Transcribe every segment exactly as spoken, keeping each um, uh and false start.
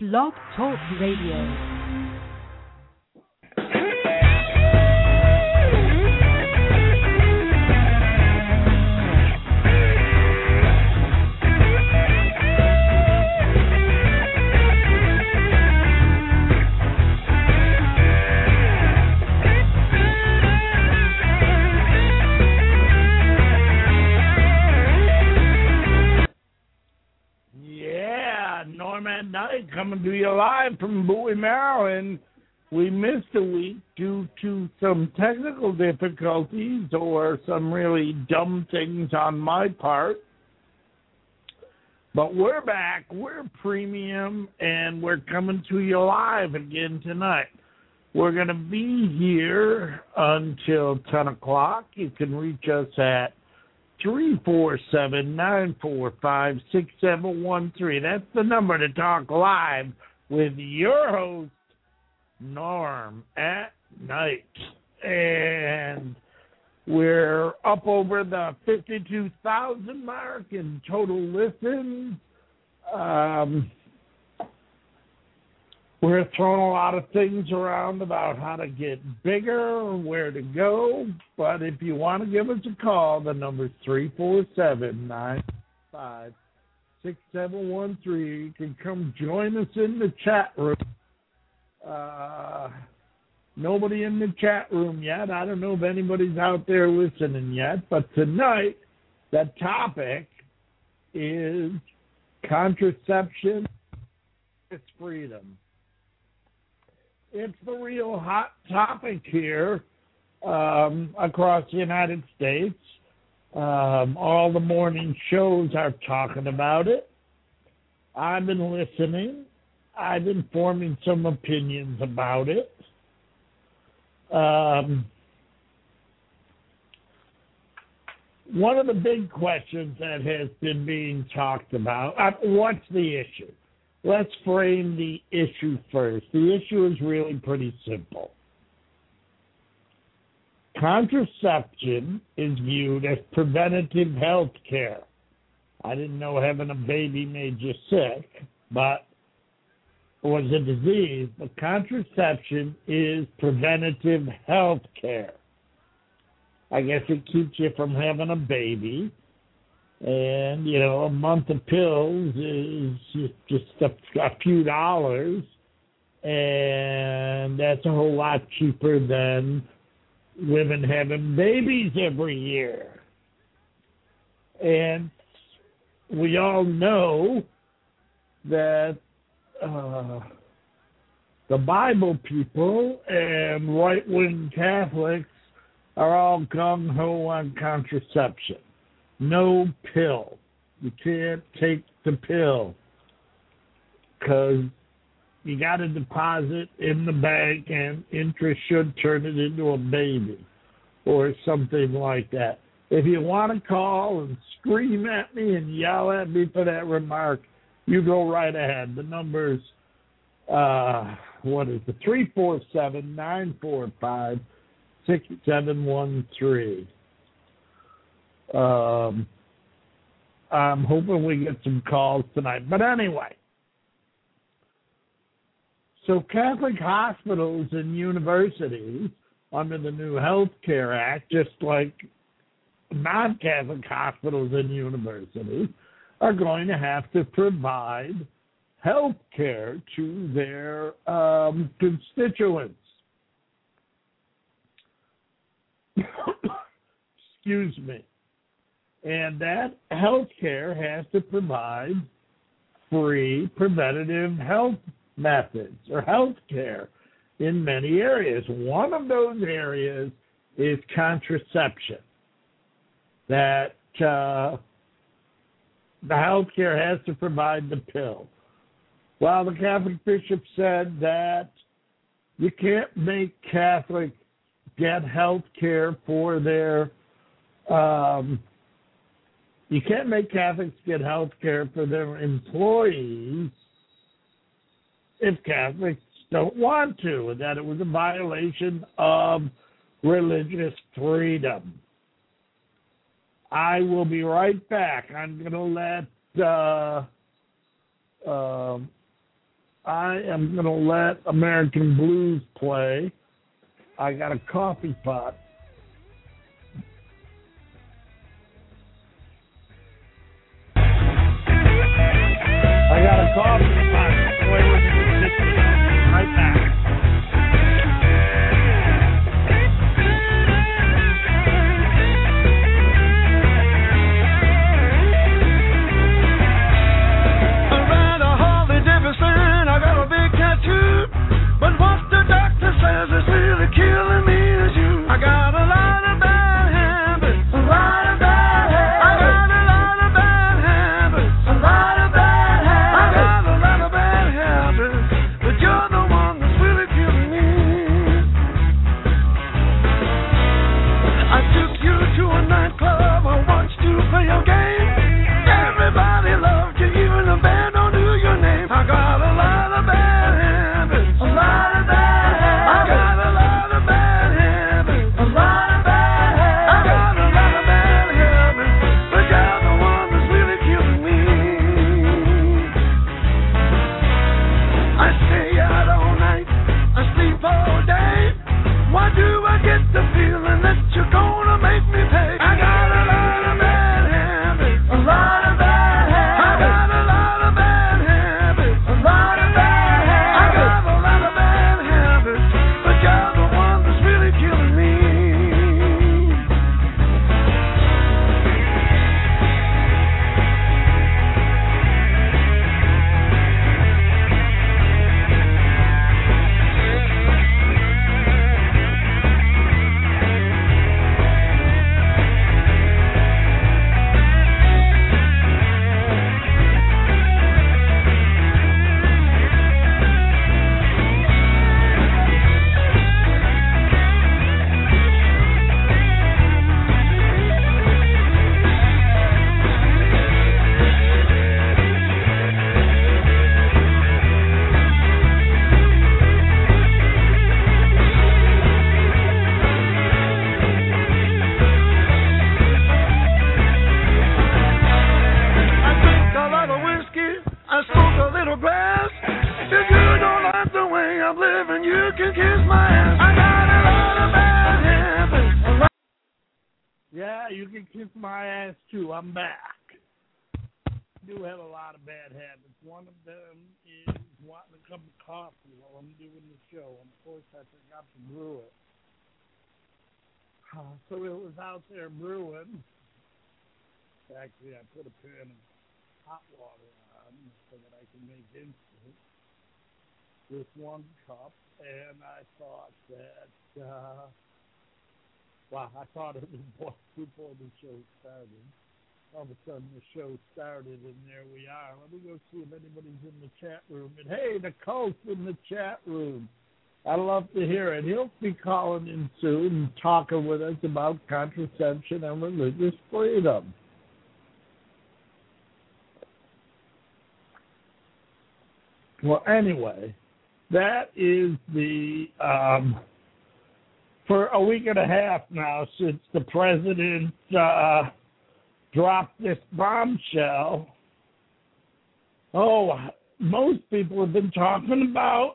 Blog Talk Radio. Night coming to you live from Bowie, Maryland. We missed a week due to some technical difficulties or some really dumb things on my part. But we're back. We're premium, and we're coming to you live again tonight. We're going to be here until ten o'clock. You can reach us at three four seven, nine four five, six seven one three. That's the number to talk live with your host, Norm, at night. And we're up over the fifty-two thousand mark in total listens. Um, we're throwing a lot of things around about how to get bigger, where to go. But if you want to give us a call, the number's three four seven, nine five, six seven one three. You can come join us in the chat room. Uh, nobody in the chat room yet. I don't know if anybody's out there listening yet. But tonight, the topic is contraception. It's freedom. It's the real hot topic here um, across the United States. Um, all the morning shows are talking about it. I've been listening. I've been forming some opinions about it. Um, one of the big questions that has been being talked about, uh, what's the issue? Let's frame the issue first. The issue is really pretty simple. Contraception is viewed as preventative health care. I didn't know having a baby made you sick, but it was a disease. But contraception is preventative health care. I guess it keeps you from having a baby. And, you know, a month of pills is just a, a few dollars, and that's a whole lot cheaper than women having babies every year. And we all know that uh, the Bible people and right-wing Catholics are all gung-ho on contraception. No pill. You can't take the pill because you got to deposit in the bank and interest should turn it into a baby or something like that. If you want to call and scream at me and yell at me for that remark, you go right ahead. The number's, uh, what is it, three four seven, nine four five, six seven one three. Um, I'm hoping we get some calls tonight. But anyway, so Catholic hospitals and universities under the new Health Care Act, just like non-Catholic hospitals and universities, are going to have to provide health care to their um, constituents. Excuse me. And that health care has to provide free preventative health methods or health care in many areas. One of those areas is contraception. That uh, the health care has to provide the pill. Well, the Catholic bishop said that you can't make Catholics get health care for their um, You can't make Catholics get health care for their employees if Catholics don't want to, and that it was a violation of religious freedom. I will be right back. I'm going to let uh, uh, I am going to let American Blues play. I got a coffee pot. I got a coffee pot. Play with the kitchen. Right back. But what the doctor says is really killing me is you. I got a lot of bad habits, a lot of bad habits. I got a lot of bad habits, a lot of bad habits. I got a lot of bad habits, but you're the one that's really killing me. I took you to a nightclub, I watched you play your game. Everybody loved you, even the band don't know your name. I got a lot of bad habits. A lot of bad habits. I got a lot of bad habits. A lot of bad habits. I got a lot of bad habits. But you're the one that's really killing me. I stay out all night. I sleep all day. Why do I get the feeling that you're gonna make me pay? I got a lot of bad habits. A lot of bad habits. I got a lot of bad habits. A lot of bad habits. I got a lot of bad habits. But you're the one that's really killing me. I drink a lot of whiskey. I smoke a little grass. If you don't like the way I'm living, you can kiss my ass. I got a lot of bad habits. A lot- Yeah, you can kiss my ass too. I'm back. I do have a lot of bad habits. One of them is wanting a cup of coffee while I'm doing the show. And of course, I forgot to brew it. Uh, so it was out there brewing. Actually, I put a pan of hot water on so that I can make instant with one cup. And I thought that, uh, well, I thought it was before the show started. All of a sudden, the show started, and there we are. Let me go see if anybody's in the chat room. And hey, the Colt's in the chat room. I'd love to hear it. He'll be calling in soon and talking with us about contraception and religious freedom. Well, anyway, that is the, um, for a week and a half now since the president uh, dropped this bombshell, oh, most people have been talking about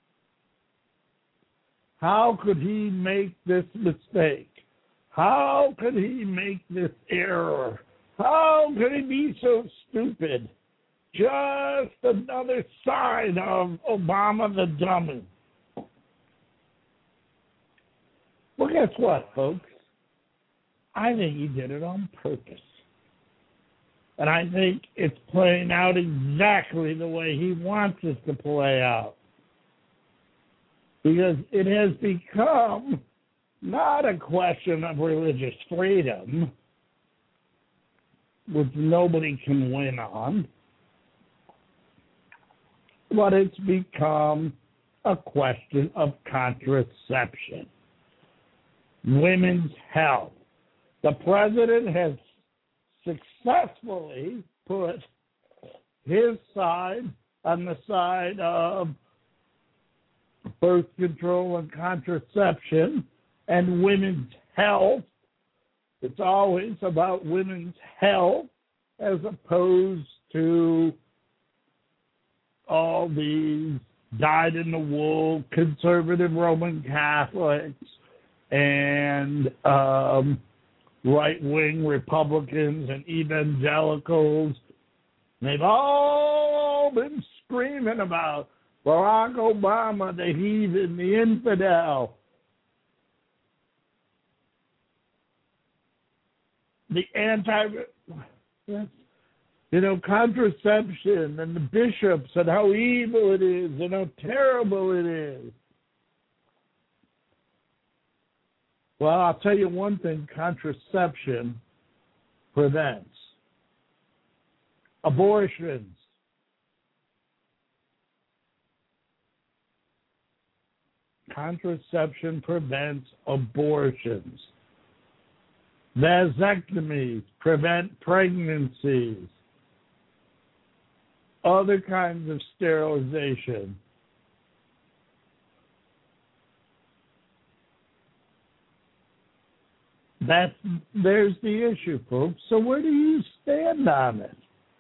how could he make this mistake? How could he make this error? How could he be so stupid? Just another sign of Obama the dummy. Well, guess what, folks? I think he did it on purpose. And I think it's playing out exactly the way he wants it to play out. Because it has become not a question of religious freedom, which nobody can win on, but it's become a question of contraception, women's health. The president has successfully put his side on the side of birth control and contraception and women's health. It's always about women's health as opposed to all these dyed-in-the-wool conservative Roman Catholics and um, right-wing Republicans and evangelicals, they've all been screaming about Barack Obama, the heathen, the infidel, the anti, you know, contraception and the bishops and how evil it is and how terrible it is. Well, I'll tell you one thing, contraception prevents abortions. Contraception prevents abortions. Vasectomies prevent pregnancies. Other kinds of sterilization. That's, there's the issue, folks. So where do you stand on it?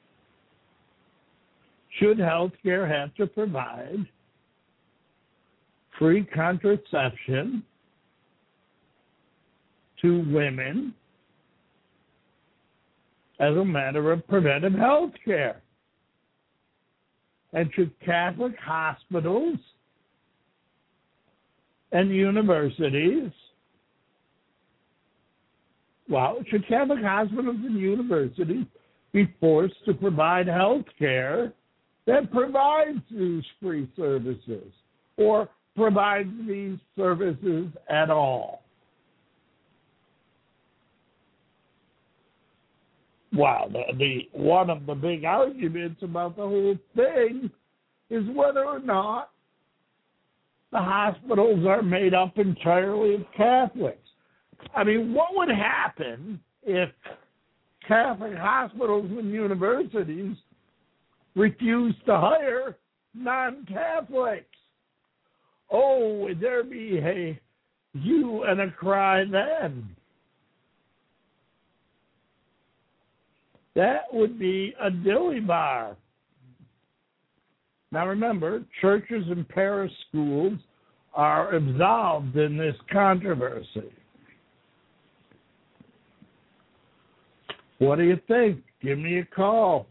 Should healthcare have to provide free contraception to women as a matter of preventive health care? And should Catholic hospitals and universities, well, should Catholic hospitals and universities be forced to provide health care that provides these free services or provides these services at all? Wow, the, the one of the big arguments about the whole thing is whether or not the hospitals are made up entirely of Catholics. I mean, what would happen if Catholic hospitals and universities refused to hire non-Catholics? Oh, would there be a hue and a cry then? That would be a dilly bar. Now remember, churches and parish schools are absolved in this controversy. What do you think? Give me a call.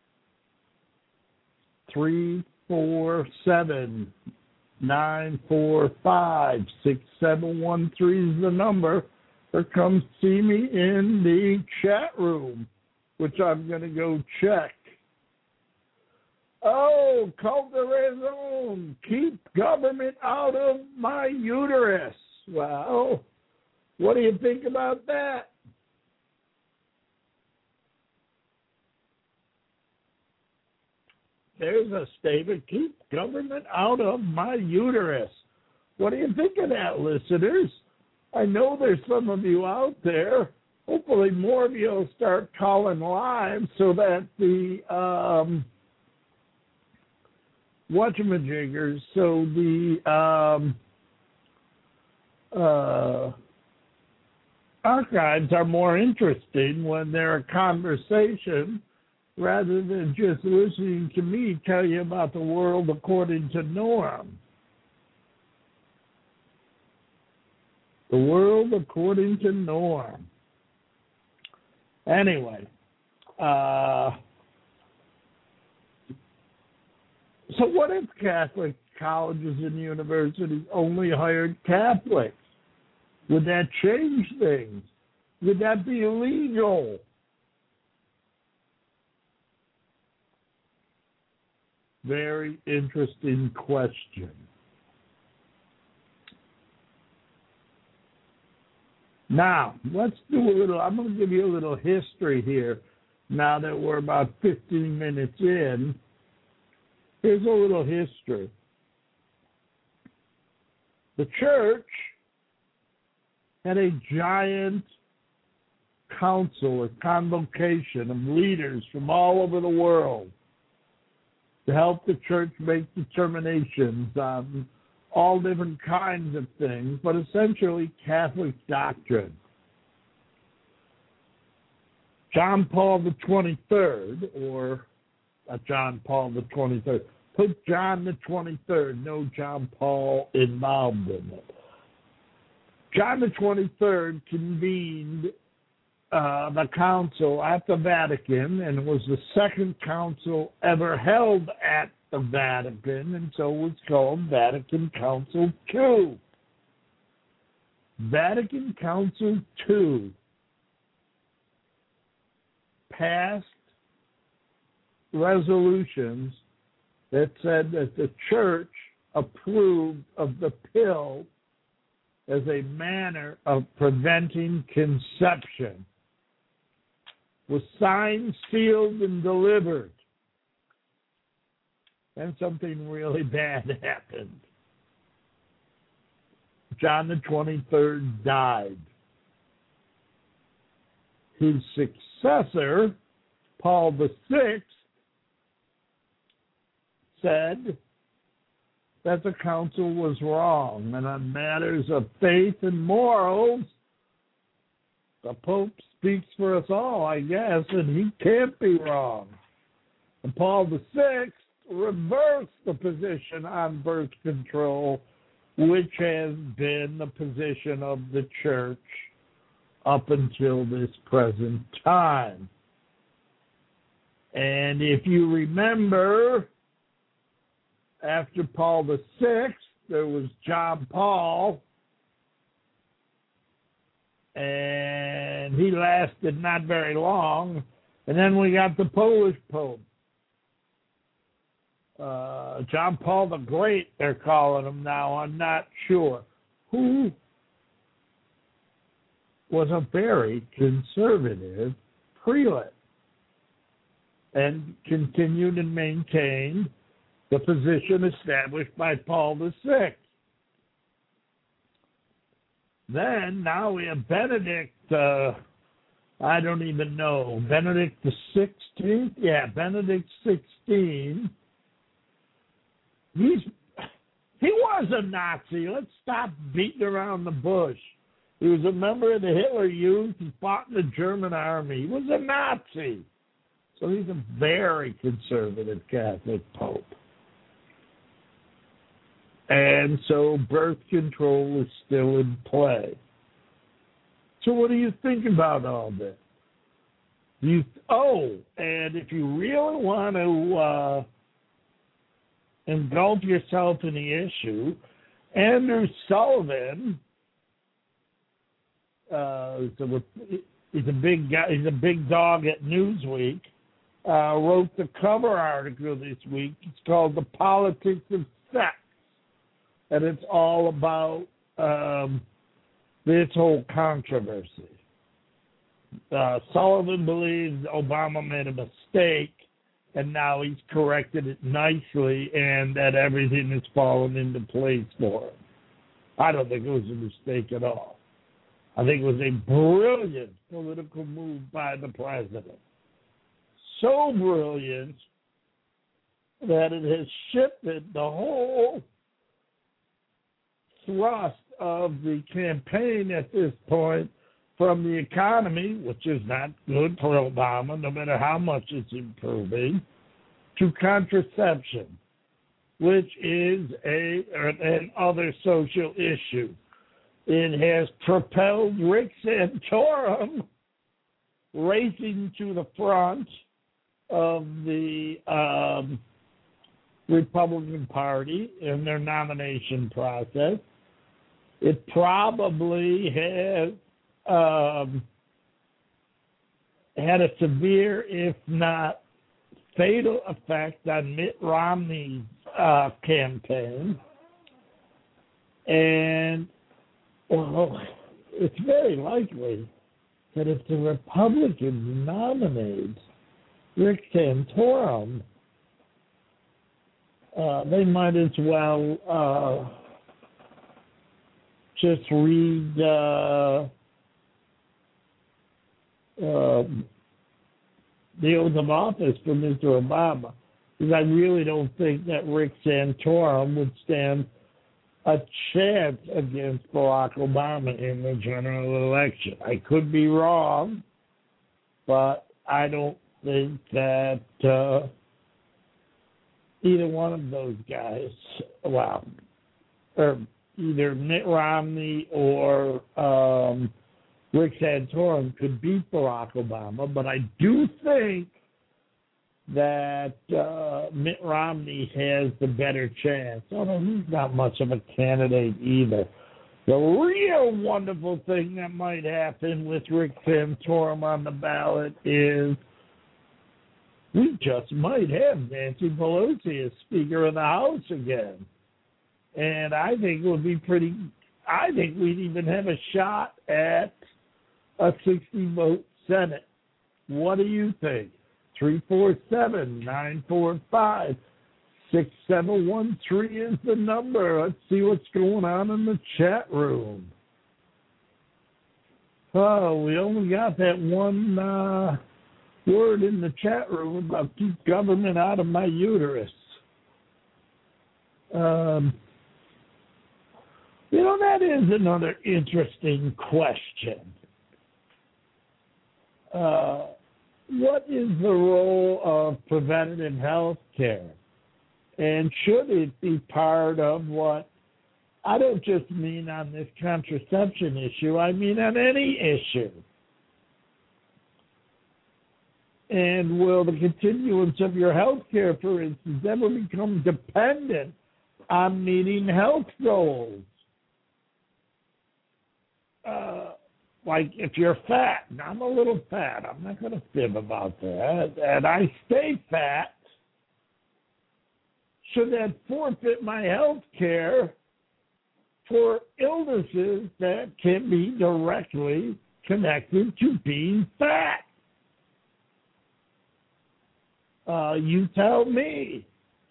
three four seven, nine four five, six seven one three is the number. Or come see me in the chat room, which I'm going to go check. Oh, cult de raison. Keep government out of my uterus. Well, what do you think about that? There's a statement, keep government out of my uterus. What do you think of that, listeners? I know there's some of you out there. Hopefully more of you will start calling live so that the um, whatchamajiggers, so the um, uh, archives are more interesting when they're a conversation rather than just listening to me tell you about the world according to Norm. The world according to Norm. Anyway, uh, so what if Catholic colleges and universities only hired Catholics? Would that change things? Would that be illegal? Very interesting question. Now, let's do a little, I'm going to give you a little history here now that we're about fifteen minutes in. Here's a little history. The church had a giant council or convocation of leaders from all over the world to help the church make determinations on all different kinds of things, but essentially Catholic doctrine. John Paul the twenty-third, or not John Paul the twenty-third, Pope John the twenty-third, no John Paul involved in it. John the twenty-third convened uh, the council at the Vatican, and it was the second council ever held at the Vatican, and so it was called Vatican Council two. Vatican Council two passed resolutions that said that the church approved of the pill as a manner of preventing conception, was signed, sealed, and delivered. And something really bad happened. John the twenty-third died. His successor, Paul the sixth, said that the council was wrong, and on matters of faith and morals, the Pope speaks for us all, I guess, and he can't be wrong. And Paul the sixth reversed the position on birth control, which has been the position of the church up until this present time. And if you remember, after Paul the sixth, there was John Paul, and he lasted not very long. And then we got the Polish Pope, uh, John Paul the Great, they're calling him now, I'm not sure, who was a very conservative prelate and continued and maintained the position established by Paul the sixth. Then, now we have Benedict, uh, I don't even know, Benedict the sixteenth? Yeah, Benedict the sixteenth. He's, he was a Nazi. Let's stop beating around the bush. He was a member of the Hitler Youth. He fought in the German army. He was a Nazi. So he's a very conservative Catholic Pope. And so birth control is still in play. So what do you think about all this? You oh, and if you really want to uh, engulf yourself in the issue, Andrew Sullivan, uh, he's a big guy, he's a big dog at Newsweek, uh, wrote the cover article this week. It's called "The Politics of Sex." And it's all about um, this whole controversy. Uh, Sullivan believes Obama made a mistake, and now he's corrected it nicely, and that everything has fallen into place for him. I don't think it was a mistake at all. I think it was a brilliant political move by the president. So brilliant that it has shifted the whole thrust of the campaign at this point from the economy, which is not good for Obama, no matter how much it's improving, to contraception, which is a an other social issue. It has propelled Rick Santorum racing to the front of the um, Republican Party in their nomination process. It probably has um, had a severe, if not fatal, effect on Mitt Romney's uh, campaign. And, well, it's very likely that if the Republicans nominate Rick Santorum, uh, they might as well uh, just read uh, uh, the oath of office for Mister Obama, because I really don't think that Rick Santorum would stand a chance against Barack Obama in the general election. I could be wrong, but I don't think that uh, either one of those guys, well, or either Mitt Romney or um, Rick Santorum could beat Barack Obama, but I do think that uh, Mitt Romney has the better chance. Although he's not much of a candidate either. The real wonderful thing that might happen with Rick Santorum on the ballot is we just might have Nancy Pelosi as Speaker of the House again. And I think it would be pretty, I think we'd even have a shot at a sixty-vote Senate. What do you think? three four seven, nine four five, six seven one three is the number. Let's see what's going on in the chat room. Oh, we only got that one uh, word in the chat room about keep government out of my uterus. Um, you know, that is another interesting question. Uh, what is the role of preventative health care? And should it be part of what, I don't just mean on this contraception issue, I mean on any issue. And will the continuance of your health care, for instance, ever become dependent on meeting health goals? Uh, like if you're fat, and I'm a little fat, I'm not going to fib about that, and I stay fat, should that forfeit my health care for illnesses that can be directly connected to being fat? Uh, you tell me.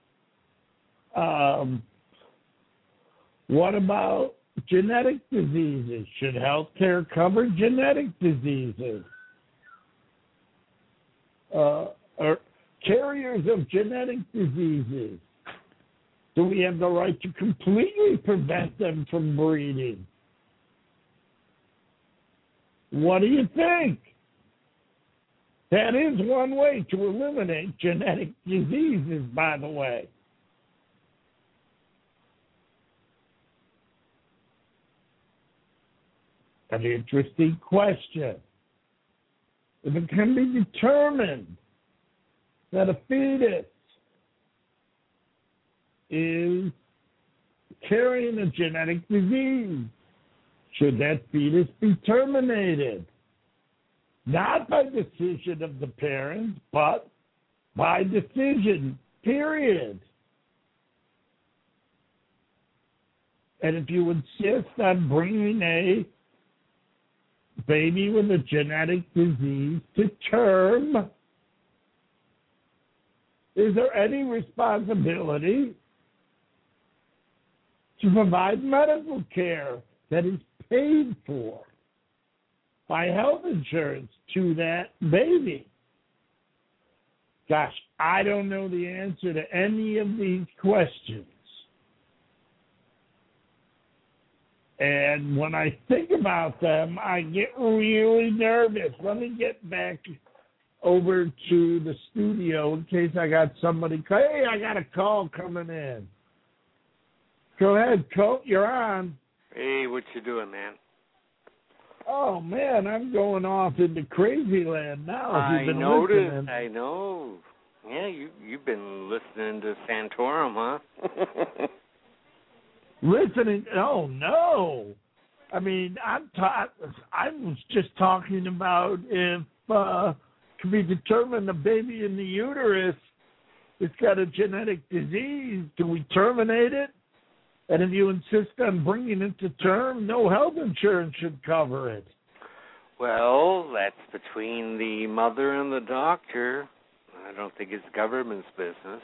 Um, what about genetic diseases? Should health care cover genetic diseases? Uh, or carriers of genetic diseases? Do we have the right to completely prevent them from breeding? What do you think? That is one way to eliminate genetic diseases, by the way. An interesting question. If it can be determined that a fetus is carrying a genetic disease, should that fetus be terminated? Not by decision of the parents, but by decision, period. And if you insist on bringing a baby with a genetic disease to term, is there any responsibility to provide medical care that is paid for by health insurance to that baby? Gosh, I don't know the answer to any of these questions. And when I think about them, I get really nervous. Let me get back over to the studio in case I got somebody. Hey, I got a call coming in. Go ahead, Colt, you're on. Hey, what you doing, man? Oh, man, I'm going off into crazy land now. I been noticed. listening. I know. Yeah, you, you've been listening to Santorum, huh? Listening? Oh, no. I mean, I'm ta- I was just talking about if uh, can be determined the baby in the uterus has got a genetic disease, do we terminate it? And if you insist on bringing it to term, no health insurance should cover it. Well, that's between the mother and the doctor. I don't think it's government's business.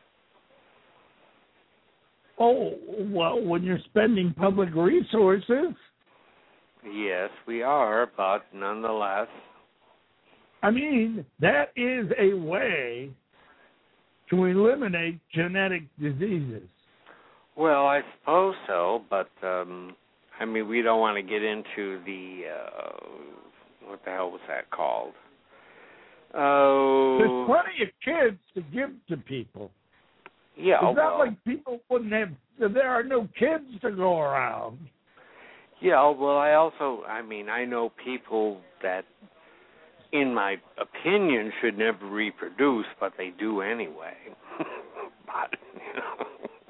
Oh, well, when you're spending public resources. Yes, we are, but nonetheless. I mean, that is a way to eliminate genetic diseases. Well, I suppose so, but, um, I mean, we don't want to get into the, uh, what the hell was that called? Oh. There's plenty of kids to give to people. Yeah, It's not well, like people wouldn't have. There are no kids to go around. yeah, well, I also, I mean, I know people that, in my opinion, should never reproduce, but they do anyway. But, you know.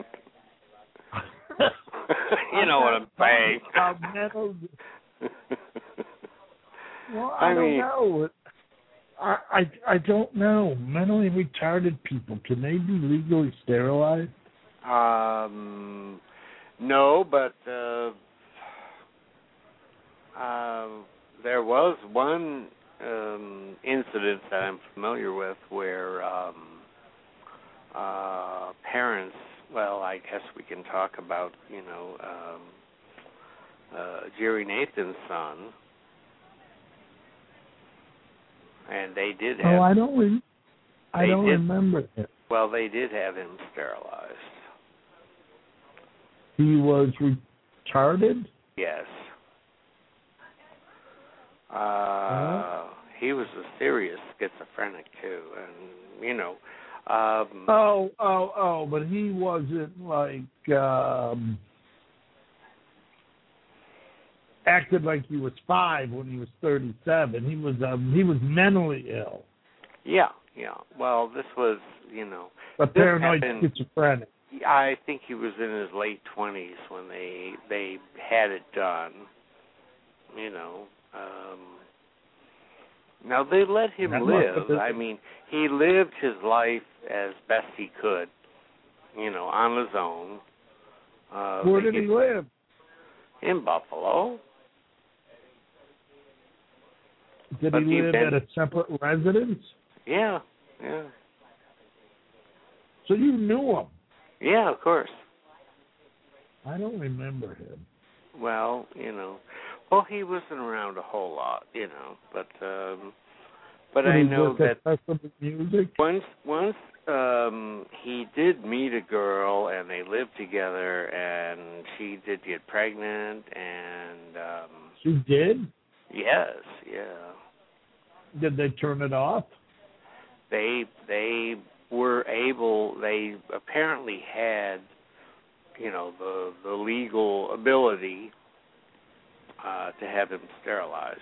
You know what I'm saying. Uh, mental, well, I, I don't mean, know. I, I I don't know. Mentally retarded people, can they be legally sterilized? um, no, but uh, uh, there was one um, incident that I'm familiar with where um, uh, parents. Well, I guess we can talk about, you know, um, uh, Jerry Nathan's son, and they did have. Oh, I don't. Re- I don't did, remember it. Well, they did have him sterilized. He was retarded. Yes. Uh, Huh? He was a serious schizophrenic too, and you know. Um, Oh, oh, oh! But he wasn't like um, acted like he was five when he was thirty-seven. He was um, he was mentally ill, yeah, yeah. Well, this was, you know, a paranoid happened, schizophrenic. I think he was in his late twenties when they they had it done. You know. Um, now they let him That must have live. been- I mean, he lived his life as best he could. You know, on his own. Uh, Where they did he get- live? In Buffalo. Did But he he live been- at a separate residence? Yeah, yeah, So you knew him. yeah. Of course. I don't remember him. Well, you know, well, he wasn't around a whole lot, you know, but um, but Did I he know work at that Festival Music? once once um, he did meet a girl and they lived together, and she did get pregnant, and um, She did. yes, yeah, Did they turn it off? they they were able. They apparently had, you know, the the legal ability uh, to have him sterilized.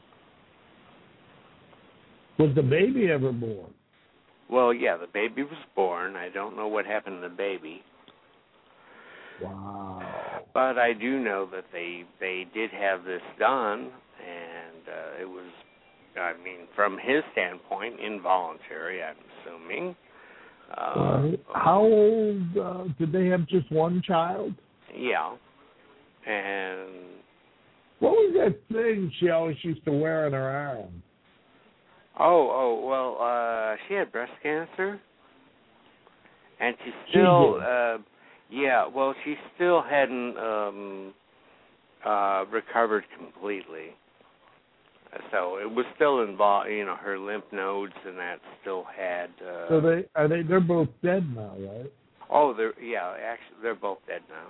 Was the baby ever born? Well, yeah, the baby was born. I don't know what happened to the baby, Wow. but I do know that they they did have this done, and uh, it was, I mean, from his standpoint, involuntary, I'm assuming. Uh, Right. How old uh, did they have? Just one child? Yeah. And What was that thing she always used to wear on her arm? oh, oh, well, uh, she had breast cancer, and she still, She did. uh, yeah, well, she still hadn't um, uh, recovered completely. So it was still involved, you know, her lymph nodes and that still had. Uh, So they are they? They're both dead now, right? oh, they're yeah, actually, they're both dead now.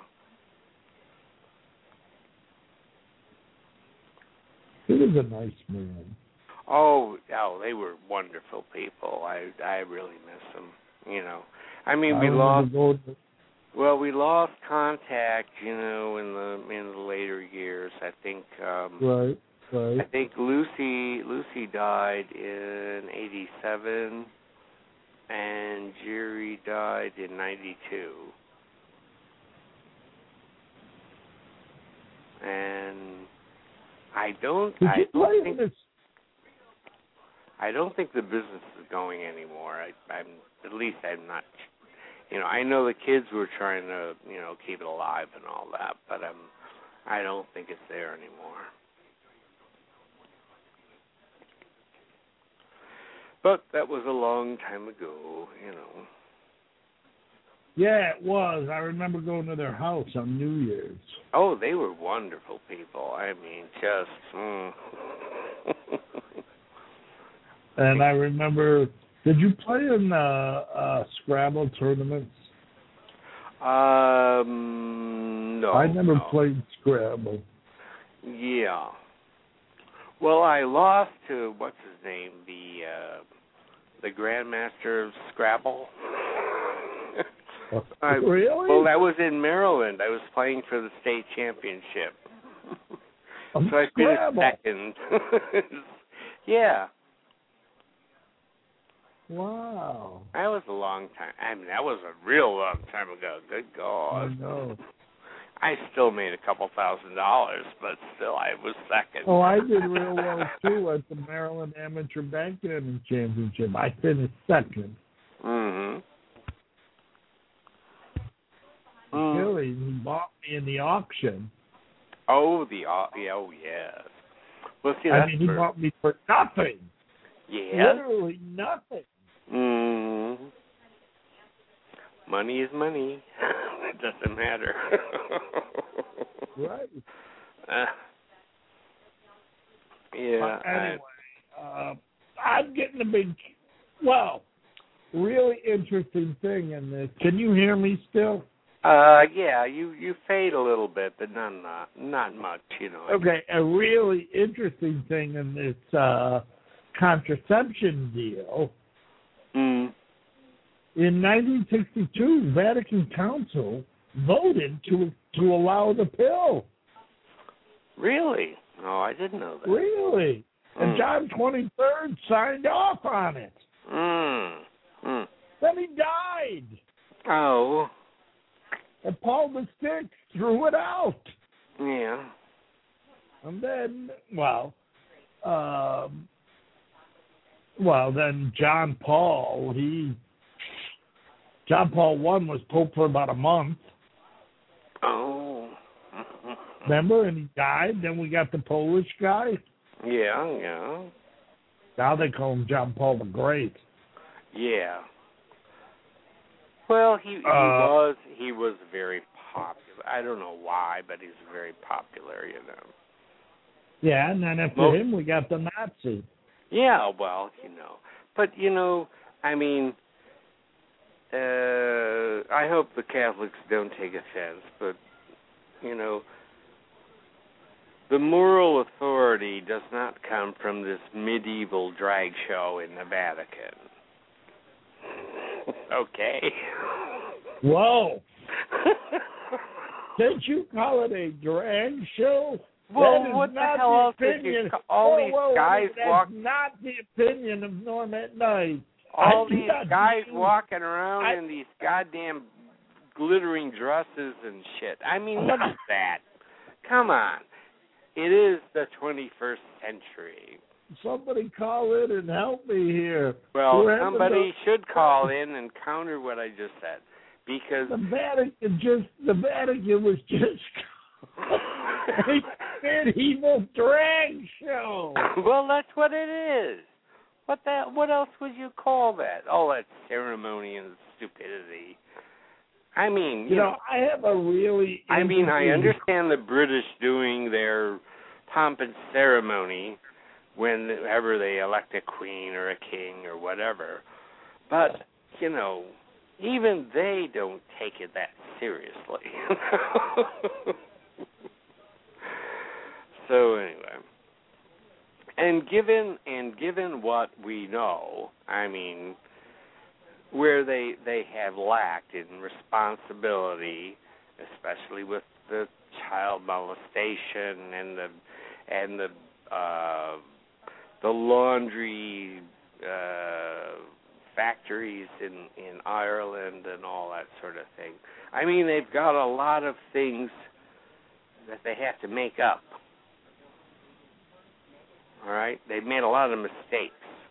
He was a nice man. Oh, oh, they were wonderful people. I I really miss them. You know, I mean, I we remember lost. going to- Well, we lost contact, you know, in the in the later years. I think. Um, right, I right. think Lucy Lucy died in eighty-seven, and Jerry died in ninety-two. And I don't. Did I you play don't in think. this? I don't think the business is going anymore. I, I'm at least I'm not. You know, I know the kids were trying to, you know, keep it alive and all that, but um, I don't think it's there anymore. But that was a long time ago, you know. Yeah, it was. I remember going to their house on New Year's. Oh, they were wonderful people. I mean, just. Mm. And I remember, did you play in uh, uh, Scrabble tournaments? Um, no. I never no. played Scrabble. Yeah. Well, I lost to what's his name, the uh, the Grandmaster of Scrabble. I, really? Well, that was in Maryland. I was playing for the state championship. So I finished second. Yeah. Wow. That was a long time. I mean, that was a real long time ago. Good God. I know. I still made a couple thousand dollars, but still I was second. Oh, I did real well, too, at the Maryland Amateur Backgammon Championship. I finished second. Mm-hmm. Billy, he bought me in the auction. Oh, the au- yeah, oh, yes. Well, see, I that's mean, he for, bought me for nothing. Yeah? Literally nothing. Mm-hmm. Money is money. It doesn't matter. Right. Uh, yeah. But anyway, uh, I'm getting a big, well, really interesting thing in this. Can you hear me still? Uh, yeah, you, you fade a little bit, but not not, not much, you know. Okay, a really interesting thing in this uh, contraception deal. Mm. In nineteen sixty-two, Vatican Council voted to to allow the pill. Really? Oh, I didn't know that. Really? Mm. And John twenty-third signed off on it. Mm. Mm. Then he died. Oh. And Paul the Sixth threw it out. Yeah. And then, well, um, well, then John Paul, he, John Paul One was Pope for about a month. Oh. Remember? And he died. Then we got the Polish guy. Yeah, yeah. Now they call him John Paul the Great. Yeah. Well, he, he Uh, was he was very popular. I don't know why, but he's very popular, you know. Yeah, and then after Well, him we got the Nazi. Yeah, well, you know. But, you know, I mean, uh, I hope the Catholics don't take offense, but, you know, the moral authority does not come from this medieval drag show in the Vatican. Okay. Whoa. Did you call it a drag show? Well, That is what the not hell the else did you opinion. ca- all whoa, these whoa, guys that's walk- not the opinion of Norm at Night. All I do these not guys mean- walking around I- in these goddamn glittering dresses and shit. I mean, what is that? Come on. It is the twenty-first century. Somebody call in and help me here. Well, We're having somebody the- should call in and counter what I just said, because The Vatican just the Vatican was just a medieval drag show. well, that's what it is. What that? What else would you call that? All that ceremony and stupidity. I mean, you, You know, I have a really. I mean, I interesting- understand the British doing their pomp and ceremony whenever they elect a queen or a king or whatever, but you know, even they don't take it that seriously. So anyway, and given and given what we know, I mean, where they they have lacked in responsibility, especially with the child molestation and the and the uh, the laundry uh, factories in, in Ireland and all that sort of thing. I mean, they've got a lot of things that they have to make up. All right? They've made a lot of mistakes.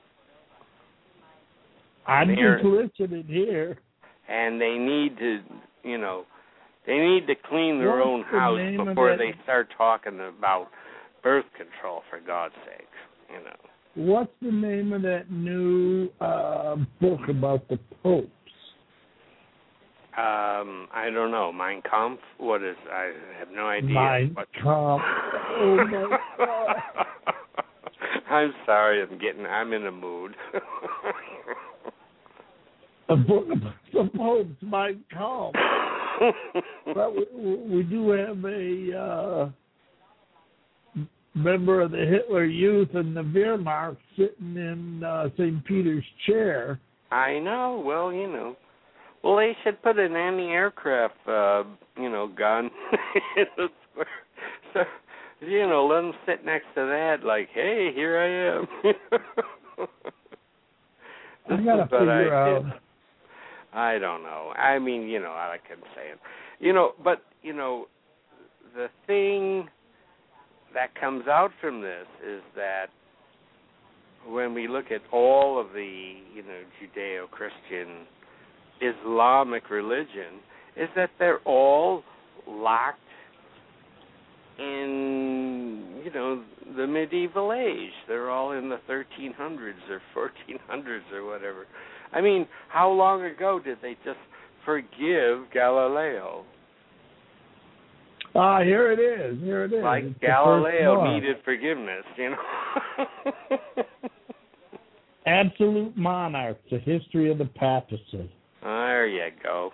I'm They're- just listening here. And they need to, you know, they need to clean their What's own the house name of before that- they start talking about birth control, for God's sake, you know. What's the name of that new uh, book about the popes? Um, I don't know. Mein Kampf? What is? I have no idea. Mein what... Kampf. Oh my God. I'm sorry. I'm getting. I'm in a mood. A book about the popes, Mein Kampf. But we, we do have a uh, member of the Hitler Youth and the Wehrmacht sitting in uh, Saint Peter's chair. I know. Well, you know. Well, they should put an anti-aircraft, uh, you know, gun in the square. So, you know, let them sit next to that, like, hey, here I am. I gotta figure I out. did. I don't know. I mean, you know, I can say it. You know, but, you know, the thing that comes out from this is that when we look at all of the, you know, Judeo-Christian Islamic religion, is that they're all locked in, you know, the medieval age. They're all in the thirteen hundreds or fourteen hundreds or whatever. I mean, how long ago did they just forgive Galileo? Ah, here it is. Here it is. Like It's Galileo needed forgiveness, you know. Absolute Monarch, the history of the papacy. There you go.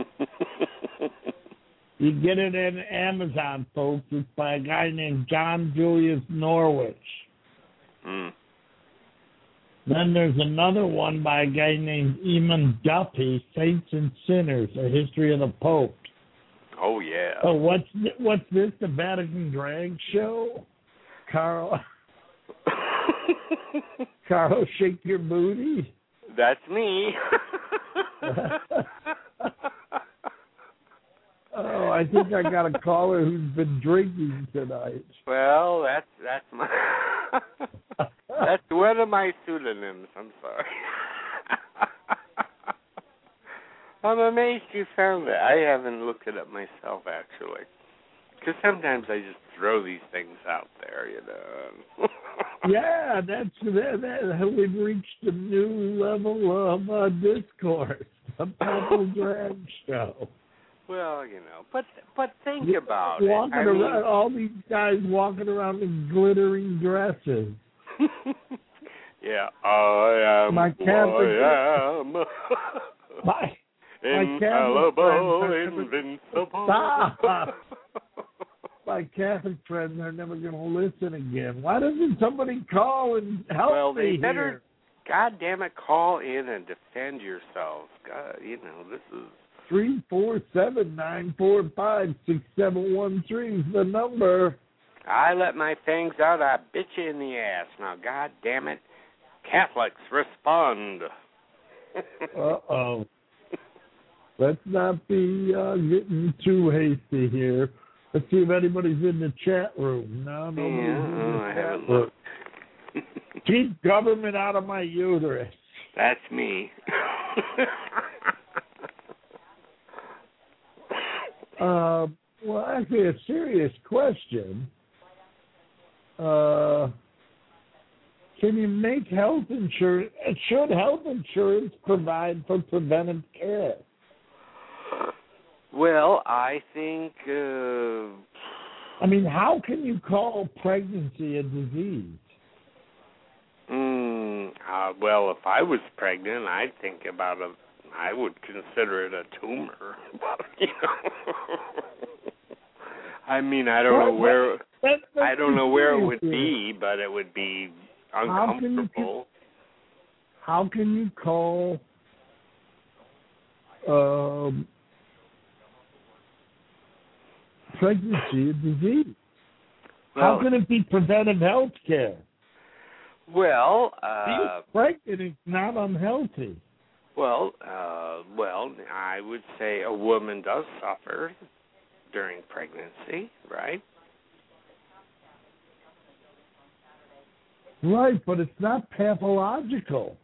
You get it in Amazon, folks. It's by a guy named John Julius Norwich. Mm. Then there's another one by a guy named Eamon Duffy, Saints and Sinners, a history of the Pope. Oh, yeah. Oh, what's what's this? The Vatican Drag Show? Carl, Carl, shake your booty. That's me. Oh, I think I got a caller who's been drinking tonight. Well, that's that's my that's one of my pseudonyms. I'm sorry. I'm amazed you found that. I haven't looked it up myself, actually, because sometimes I just throw these things out there, you know. Yeah, that's that, that. We've reached a new level of uh, discourse. A Purple Drag Show. Well, you know, but but think You're about walking it. I around, mean, all these guys walking around in glittering dresses. Yeah, I am. My Catholic, I am. my, Infallible, my invincible. Stop. My Catholic friends are never going to listen again. Why doesn't somebody call and help well, me they better, here? God damn it, call in and defend yourselves. God, you know, this is... three four seven, nine four five, six seven one three is the number. I let my fangs out, I bit you in the ass. Now, God damn it, Catholics, respond. Uh-oh. Let's not be uh, getting too hasty here. Let's see if anybody's in the chat room. No, nobody's Yeah, in the oh, I chat haven't room. looked. Keep government out of my uterus. That's me. uh, well, actually, a serious question. Uh, can you make health insurance? Should health insurance provide for preventive care? Well, I think. Uh, I mean, how can you call pregnancy a disease? Mm, uh, well, if I was pregnant, I'd think about a. I would consider it a tumor. you know. I mean, I don't know where. That, I don't know where it would be, but it would be uncomfortable. How can you, how can you call um, pregnancy a disease? Well, how can it be preventive health care? Well, uh, being pregnant is not unhealthy. Well, uh, well, I would say a woman does suffer during pregnancy, right? Right, but it's not pathological.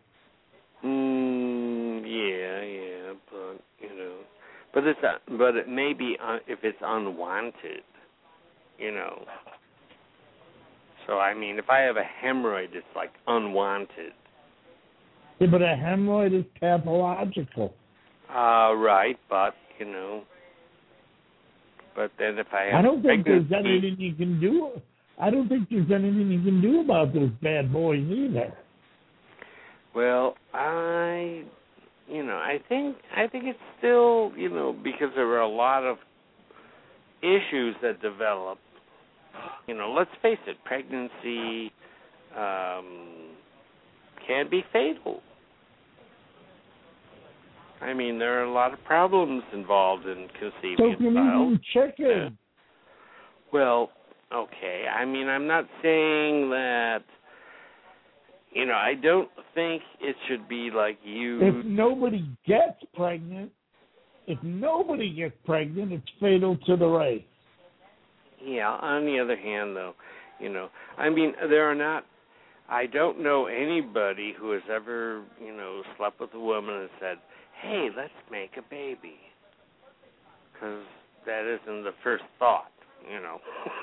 Mm, yeah, yeah, but you know, but it's uh, but it may be un- if it's unwanted, you know. So I mean, if I have a hemorrhoid, it's like unwanted. Yeah, but a hemorrhoid is pathological. Uh, right, but you know, but then if I have I don't think pregnancy, there's anything you can do. I don't think there's anything you can do about those bad boys either. Well, I, you know, I think I think it's still, you know, because there are a lot of issues that develop. You know, let's face it, pregnancy um, can be fatal. I mean, there are a lot of problems involved in conceiving So a can child. eating chicken. Well, okay. I mean, I'm not saying that, you know, I don't think it should be like you. If nobody gets pregnant, if nobody gets pregnant, it's fatal to the race. Yeah, on the other hand, though, you know, I mean, there are not, I don't know anybody who has ever, you know, slept with a woman and said, hey, let's make a baby. Because that isn't the first thought, you know.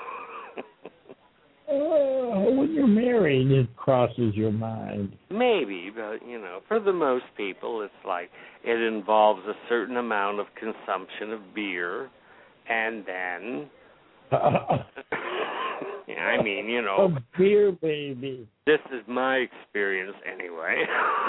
Uh, when you're married, it crosses your mind. Maybe, but, you know, for the most people, it's like it involves a certain amount of consumption of beer, and then, I mean, you know. A beer baby. This is my experience anyway.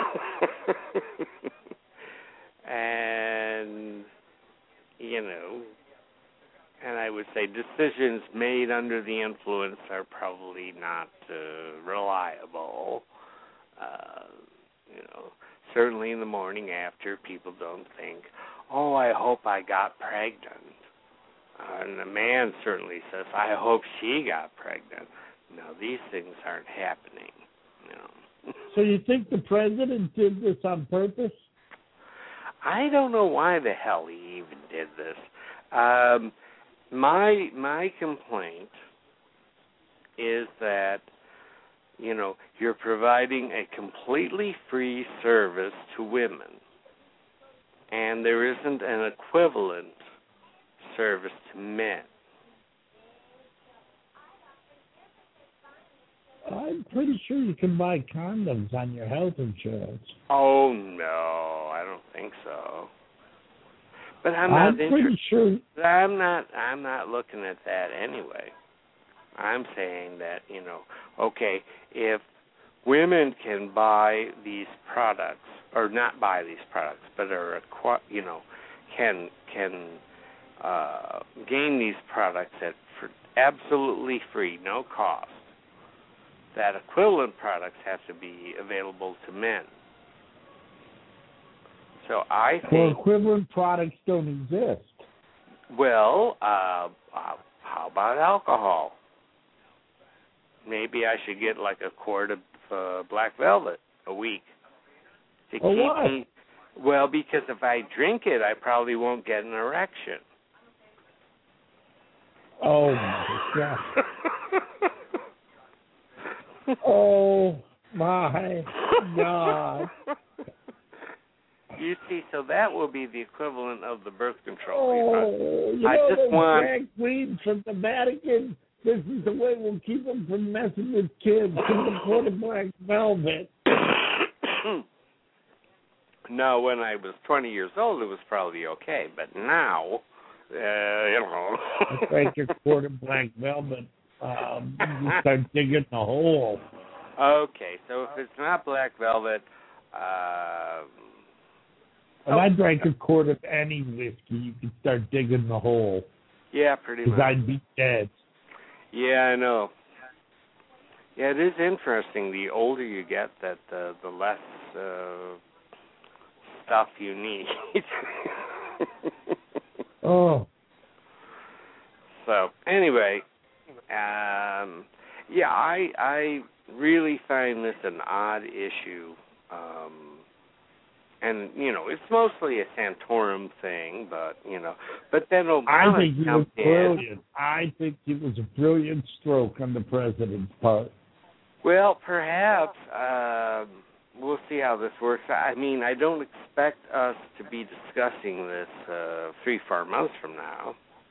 And, you know, and I would say decisions made under the influence are probably not uh, reliable. Uh, you know, certainly in the morning after, people don't think, oh, I hope I got pregnant. Uh, and the man certainly says, I hope she got pregnant. No, these things aren't happening. You know. So you think the president did this on purpose? I don't know why the hell he even did this. Um, my my complaint is that, you know, you're providing a completely free service to women, and there isn't an equivalent service to men. I'm pretty sure you can buy condoms on your health insurance. Oh no, I don't think so. But I'm not I'm pretty inter- sure. I'm not. I'm not looking at that anyway. I'm saying that, you know, okay, if women can buy these products, or not buy these products, but are, you know, can can uh, gain these products at for absolutely free, no cost, that equivalent products have to be available to men. So I think... Well, equivalent products don't exist. Well, uh, how about alcohol? Maybe I should get like a quart of uh, Black Velvet a week to Oh, keep why? me... Well, because if I drink it, I probably won't get an erection. Oh, my God. Oh, my God. You see, so that will be the equivalent of the birth control. Oh, you I know just those want- drag queens from the Vatican? This is the way we'll keep them from messing with kids. Give them quart of Black Velvet. No, when I was twenty years old, it was probably okay. But now, uh, you know. It's like your quart of Black Velvet. Um, you start digging the hole. Okay, so if it's not Black Velvet, uh, If I drank a quart of any whiskey, you could start digging the hole. yeah, pretty Because much. I'd be dead. Yeah, I know. Yeah, it is interesting. The older you get, that uh, the less uh, stuff you need. Oh. So anyway, um, yeah, I I really find this an odd issue, um, and you know it's mostly a Santorum thing, but you know, but then Obama I think he was jumped in. brilliant. I think it was a brilliant stroke on the president's part. Well, perhaps um, we'll see how this works. I mean, I don't expect us to be discussing this uh, three, four months from now.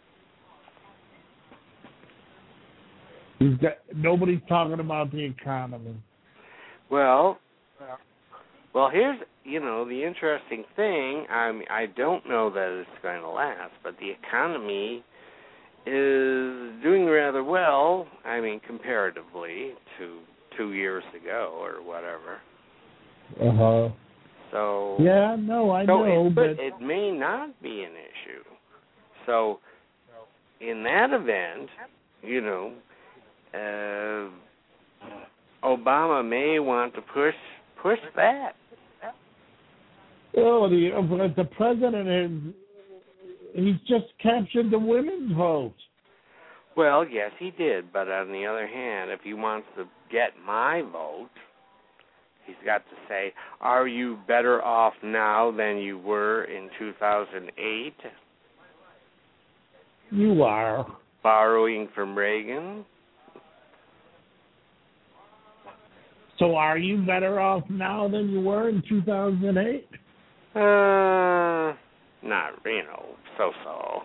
He's got, nobody's talking about the economy. Well, well, here's, you know, the interesting thing. I mean, I don't know that it's going to last, but the economy is doing rather well, I mean, comparatively to two years ago or whatever. Uh-huh. So, Yeah, no, I so know, it, but... it may not be an issue. So, in that event, you know, uh, Obama may want to push push that. Oh, the, but the president is, he's just captured the women's vote. Well, yes, he did. But on the other hand, if he wants to get my vote, he's got to say, are you better off now than you were in two thousand eight? You are. Borrowing from Reagan? So are you better off now than you were in two thousand eight? Uh, not, you know, so-so.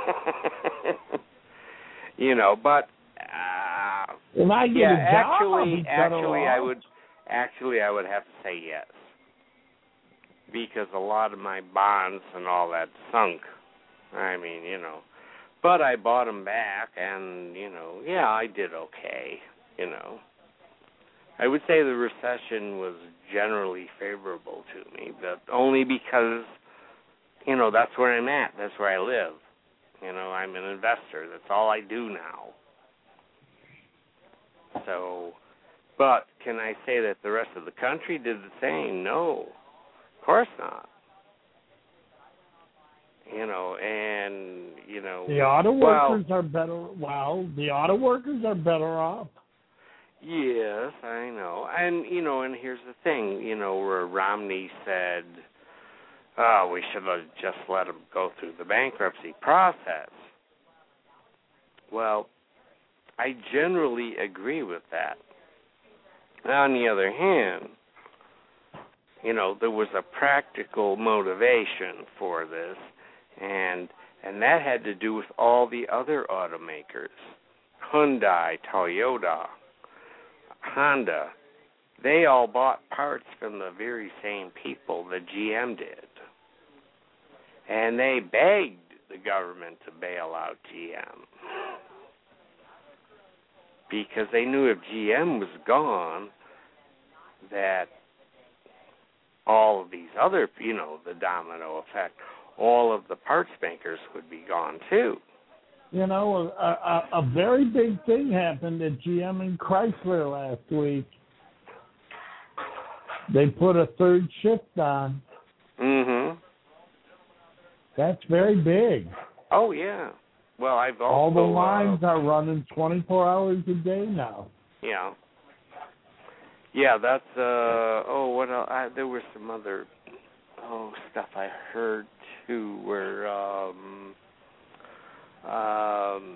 You know, but uh, if I get yeah, a job, actually, actually, off. I would, actually, I would have to say yes, because a lot of my bonds and all that sunk. I mean, you know, but I bought them back, and you know, yeah, I did okay. You know, I would say the recession was generally favorable to me, but only because, you know, that's where I'm at. That's where I live. You know, I'm an investor. That's all I do now. So, but can I say that the rest of the country did the same? No, of course not. You know, and, you know. The auto well, workers are better, well, the auto workers are better off. Yes, I know. And, you know, and here's the thing, you know, where Romney said, oh, we should have just let him go through the bankruptcy process. Well, I generally agree with that. On the other hand, you know, there was a practical motivation for this, and and that had to do with all the other automakers, Hyundai, Toyota, Honda. They all bought parts from the very same people that G M did. And they begged the government to bail out G M because they knew if G M was gone, that all of these other, you know, the domino effect, all of the parts makers would be gone too. You know, a, a, a very big thing happened at G M and Chrysler last week. They put a third shift on. Mm-hmm. That's very big. Oh, yeah. Well, I've also... All the lines uh, are running twenty-four hours a day now. Yeah. Yeah, that's, uh, oh, what else? I, there was some other, oh, stuff I heard, too, where, um, um,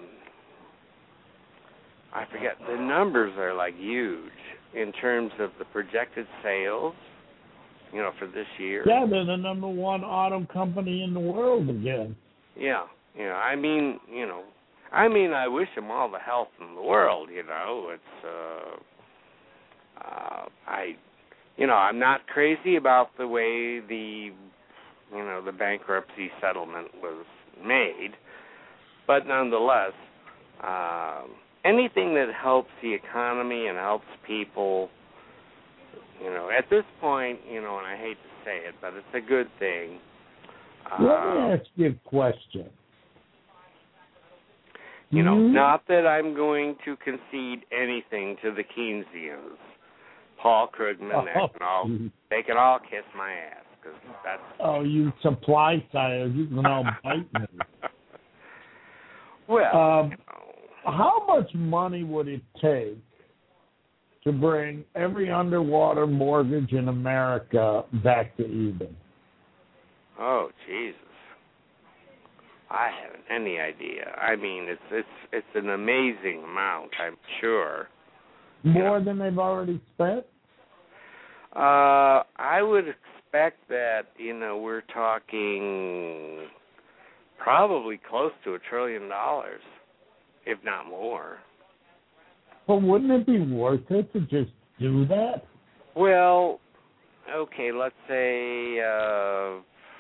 I forget, the numbers are, like, huge in terms of the projected sales, you know, for this year. Yeah, they're the number one auto company in the world again. Yeah, yeah. I mean, you know, I mean, I wish them all the health in the world. You know, it's, uh, uh, I, you know, I'm not crazy about the way the, you know, the bankruptcy settlement was made, but nonetheless, um, anything that helps the economy and helps people. You know, at this point, you know, and I hate to say it, but it's a good thing. Let Uh, me ask you a question. you know, You- not that I'm going to concede anything to the Keynesians. Paul Krugman, they can all, they can all kiss my ass, because that's... Oh, you supply side, you can all bite me. Well, Um, you know, how much money would it take to bring every underwater mortgage in America back to even? oh, Jesus. I haven't any idea. I mean, it's it's it's an amazing amount, I'm sure. More Yeah. than they've already spent? Uh, I would expect that, you know, we're talking probably close to a trillion dollars, if not more. But wouldn't it be worth it to just do that? Well, okay, let's say, uh,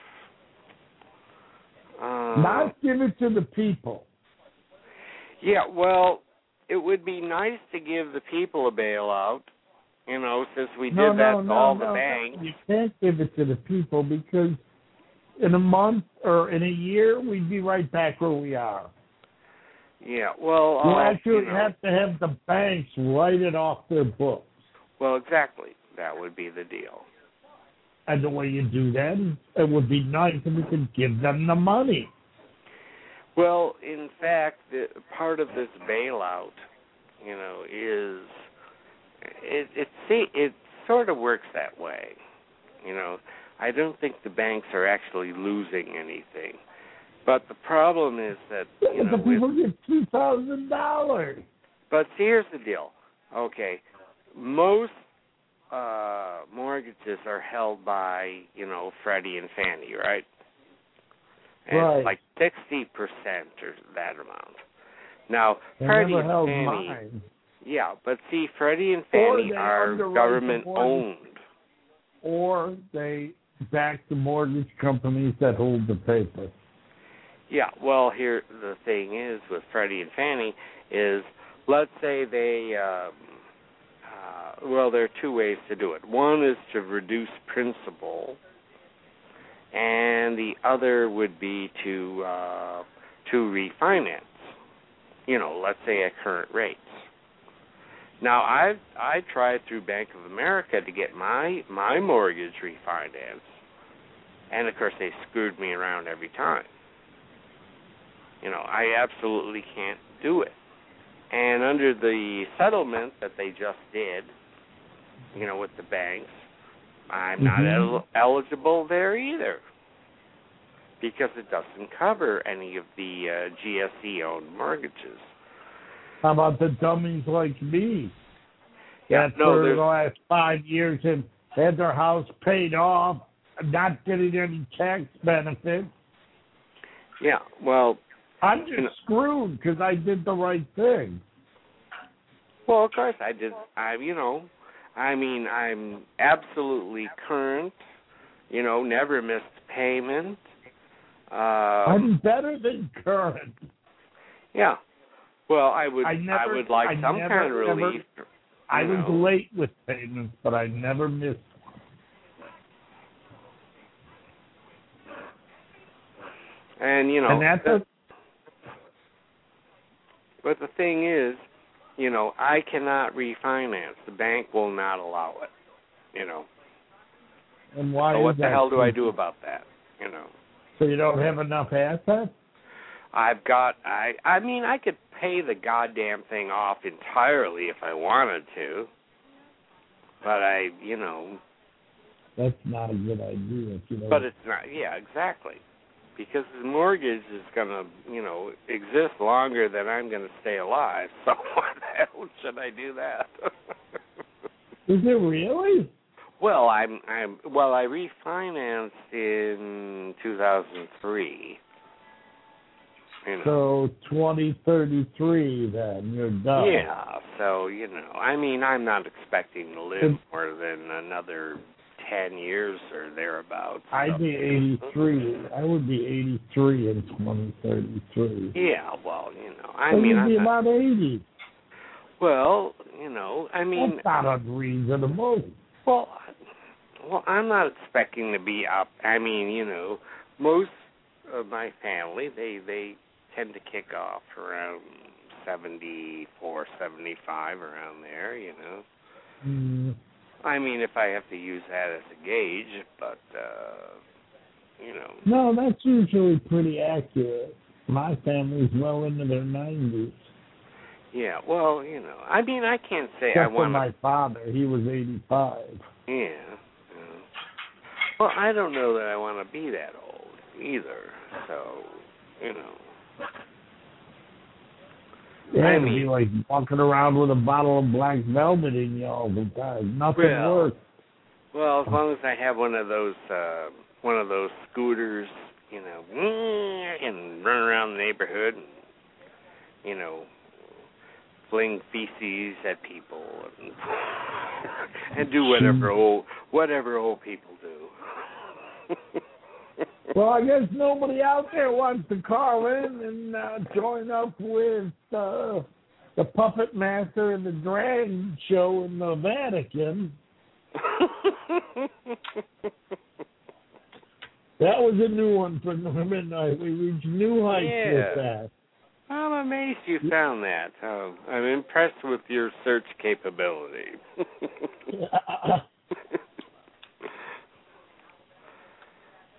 uh, Not give it to the people. yeah, well, it would be nice to give the people a bailout, you know, since we did no, that no, to no, all no, the no. banks. You can't give it to the people because in a month or in a year, we'd be right back where we are. Yeah, well, You uh, actually you know, have to have the banks write it off their books. well, exactly. That would be the deal. And the way you do that is it would be nice if we could give them the money. Well, in fact, the, part of this bailout, you know, is it it see it sort of works that way. You know, I don't think the banks are actually losing anything, but the problem is that you know the people with, get two thousand dollars. But here's the deal. Okay, most uh, mortgages are held by you know Freddie and Fannie, right? And Right. it's like sixty percent or that amount. Now, They Freddie never and held Fannie, mine. yeah, but see, Freddie and Or Fannie they are underwrite government the mortgage. owned. Or they back the mortgage companies that hold the paper. Yeah, well, here the thing is with Freddie and Fannie is, let's say they, um, uh, well, there are two ways to do it. One is to reduce principal, and the other would be to uh, to refinance. You know, let's say at current rates. Now, I I tried through Bank of America to get my my mortgage refinanced, and of course they screwed me around every time. You know, I absolutely can't do it. And under the settlement that they just did, you know, with the banks, I'm not Mm-hmm. el- eligible there either, because it doesn't cover any of the uh, G S E-owned mortgages. How about the dummies like me? Yeah, that no, for the there's- last five years have had their house paid off, not getting any tax benefits. Yeah, well, I'm You know- just screwed because I did the right thing. well, of course I did. I, you know, I mean, I'm absolutely current. You know, never missed payment. Um, I'm better than current. yeah. Well, I would. I never- would like I some never, kind of ever- relief. I you was know. late with payments, but I never missed. And you know, And that's that- a, but the thing is, you know, I cannot refinance. The bank will not allow it. You know. and why So is what the that? hell do I do about that? You know. So you don't have enough assets? I've got. I. I mean, I could pay the goddamn thing off entirely if I wanted to. But I, you know. That's not a good idea. If you know. But it's not. Yeah, exactly. Because the mortgage is going to, you know, exist longer than I'm going to stay alive. So why the hell should I do that? Is it really? Well, I'm. I'm. Well, I refinanced in two thousand three. You know. So twenty thirty-three, then you're done. Yeah. So you know, I mean, I'm not expecting to live more than another ten years or thereabouts. I'd be eighty-three. I would be eighty-three in twenty thirty-three. Yeah. Well, you know, I So mean, you'd I'm be not, about eighty. well, you know, I mean, That's not unreasonable. well, well, I'm not expecting to be up. I mean, you know, most of my family, they they tend to kick off around seventy-four, seventy-five, around there, you know. Mm. I mean, if I have to use that as a gauge, but, uh, you know. No, that's usually pretty accurate. My family's well into their nineties. Yeah, well, you know, I mean, I can't say I Except for want to. my father. He was eighty-five. Yeah. yeah. Well, I don't know that I want to be that old either, so, you know. Yeah, I it'd mean- be like walking around with a bottle of black velvet in you all the time. Nothing Well, works. Well, as long as I have one of those, uh, one of those scooters, you know, and run around the neighborhood and, you know, fling feces at people and, and do whatever old whatever old people do. Well, I guess nobody out there wants to call in and uh, join up with uh, the puppet master and the drag show in the Vatican. That was a new one for Midnight. We reached new heights Yeah. with that. I'm amazed you found that. Oh, I'm impressed with your search capability.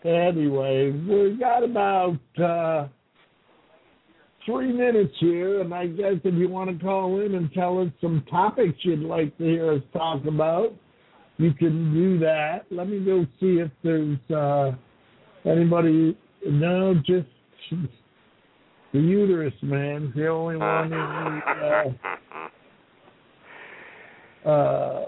Anyway, we've got about uh, three minutes here, and I guess if you want to call in and tell us some topics you'd like to hear us talk about, you can do that. Let me go see if there's uh, anybody. No, just the uterus, man. The only one who. Uh, uh,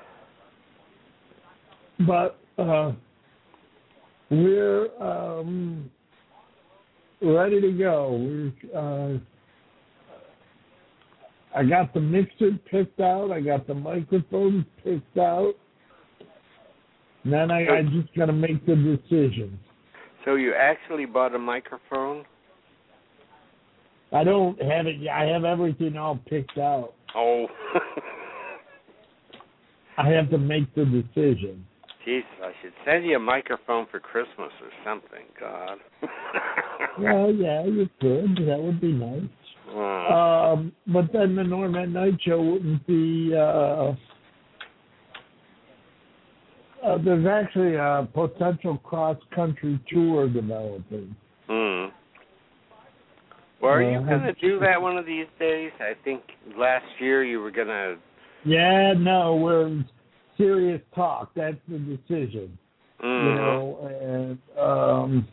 but. Uh, We're um, ready to go. We're, uh, I got the mixer picked out. I got the microphone picked out. And then I, I just got to make the decision. So you actually bought a microphone? I don't have it. I have everything all picked out. Oh. I have to make the decision. Jesus, I should send you a microphone for Christmas or something. God. Well, yeah, you could. That would be nice. Mm. Um, but then the Norm at Night Show wouldn't be. Uh, uh, there's actually a potential cross-country tour developing. Mm. Well, are you Uh, going to do that one of these days? I think last year you were going to. Yeah, no, we're. Serious talk. That's the decision. Mm-hmm. You know, and um,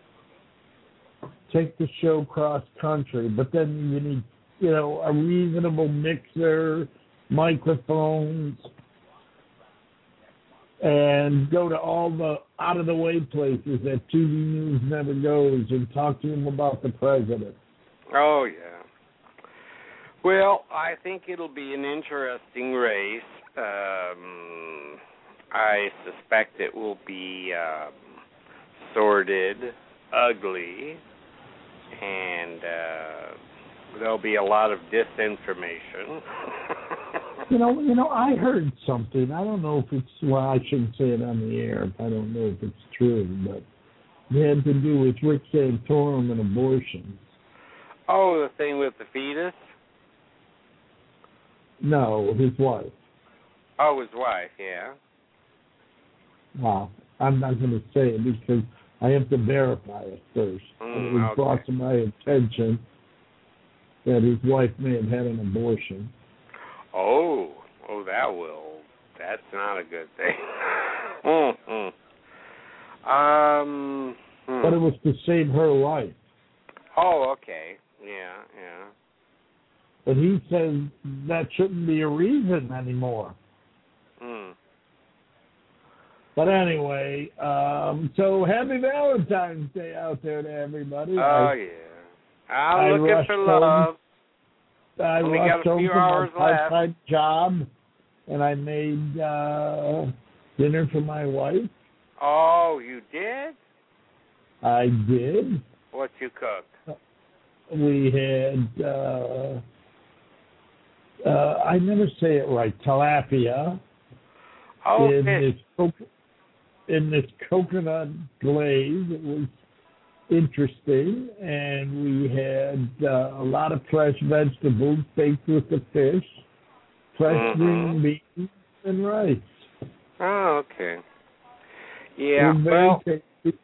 take the show cross country. But then you need, you know, a reasonable mixer, microphones, and go to all the out of the way places that T V News never goes and talk to them about the president. Oh yeah. Well, I think it'll be an interesting race. Um, I suspect it will be um, sordid, ugly, and uh, there'll be a lot of disinformation. you know, you know, I heard something. I don't know if it's well. I shouldn't say it on the air. I don't know if it's true, but it had to do with Rick Santorum and abortion. Oh, the thing with the fetus? No, his wife. Oh, his wife, yeah. Well, I'm not going to say it because I have to verify it first. Mm, and it was okay. brought to my attention that his wife may have had an abortion. Oh, oh, that will. That's not a good thing. mm-hmm. Um. Hmm. But it was to save her life. Oh, okay. Yeah, yeah. But he says that shouldn't be a reason anymore. Mm. But anyway, um, so happy Valentine's Day out there to everybody. Oh, I, yeah. I'm I looking for love. Home, I Only rushed got a home few from hours my left. part-time job, and I made uh, dinner for my wife. Oh, you did? I did. What you cooked? We had, uh, uh, I never say it right, tilapia. Oh, in fish. this co- in this coconut glaze. It was interesting, and we had uh, a lot of fresh vegetables baked with the fish, fresh Mm-hmm. green beans, and rice. Oh, okay. Yeah, It was very well, tasty.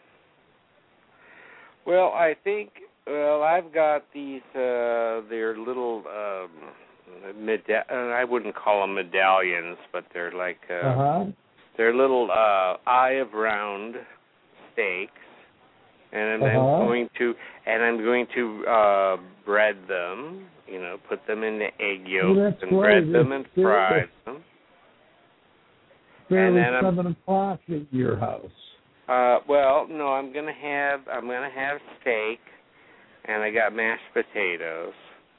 well, I think, well, I've got these, uh, they're little, um, meda- uh, I wouldn't call them medallions, but they're like, uh, Uh-huh. they're little uh, eye of round steaks, and I'm Uh-huh. going to, and I'm going to uh, bread them, you know, put them in the egg Oh, yolks that's and bread right. them It's and fry it's them. Barely then I'm- seven o'clock at your house. Uh, well, no, I'm gonna have I'm gonna have steak, and I got mashed potatoes,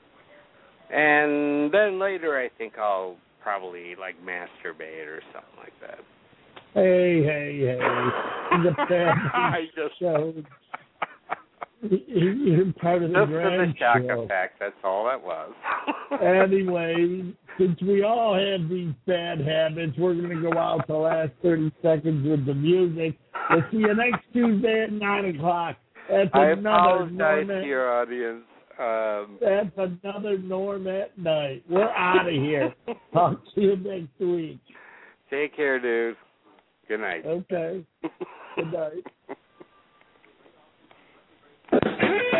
and then later I think I'll probably like masturbate or something like that. Hey, hey, hey! The family I just show. You're part of the just for the grand shock show. effect. That's all that was. Anyway, since we all have these bad habits, we're going to go out the last thirty seconds with the music. We'll see you next Tuesday at nine o'clock. That's I another apologize Norm to at, your audience. Um, That's another Norm at Night. We're out of here. Talk to you next week. Take care, dude. Good night. Okay. Good night.